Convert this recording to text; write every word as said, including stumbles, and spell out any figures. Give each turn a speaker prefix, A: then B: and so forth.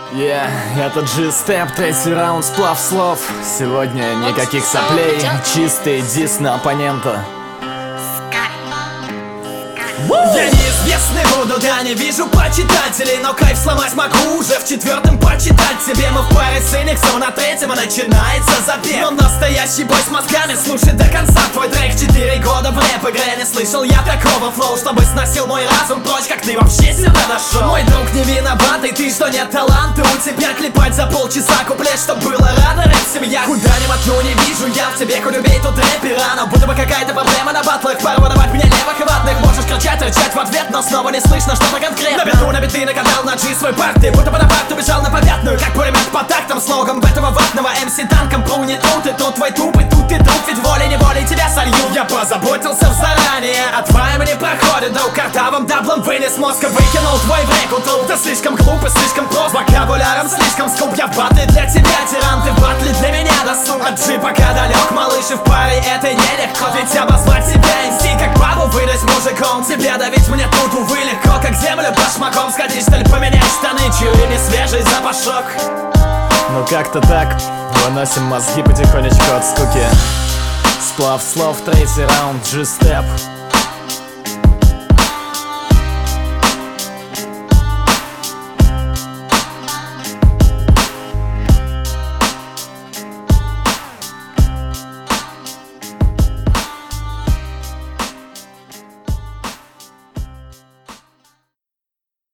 A: Yeah, это G-Step, третий раунд, сплав слов. Сегодня никаких соплей, чистый дис на оппонента.
B: Я неизвестный буду, да не вижу почитателей, но кайф сломать могу уже в четвертом почитать тебе. Мы в паре с Эниксом, на третьем начинается забег. Но настоящий бой с мозгами, слушай до конца твой трек. Четыре года в рэп-игре, не слышал я такого флоу, чтобы сносил мой разум прочь, как ты вообще сюда дошел. Мой друг не виноватый, ты что нет таланта у тебя? Клепать за полчаса куплет, чтоб было рано рэп-семья. Куда ни мотну не вижу я в тебе, хоть убей тут рэпера. Но будто бы какая-то проблема на батлах, пора выдавать мне левых и ватных. Можешь кричать, рычать в ответ, но снова не слышно что-то конкретно. На беду, на биты накатал на G свой парк. Ты будто бы на парк убежал на попятную, как пулемет по тактам. Слогом этого ватного эм си танком пру не тут и тут твой туп, и тут и тут, ведь волей-неволей тебя солью. Я позаботился заранее, а твои мне проходит. Да у картавым даблом вынес мозг и выкинул твой в реку труп. Ты слишком глуп и слишком прост, вокабуляром слишком скуп. Я в батле для тебя тиран, ты в батле для меня досуг. От G пока далек, малыш, и в паре это нелегко. Ведь обозвать себя инстинкт, как бабу выдать мужиком. Тебя давить мне тут, увы, легко, как землю башмаком. Сходи, что ли, поменяй штаны, чью не свежий запашок.
A: Ну как-то так, выносим мозги потихонечку от скуки. Сплав слов, третий раунд, G-Step.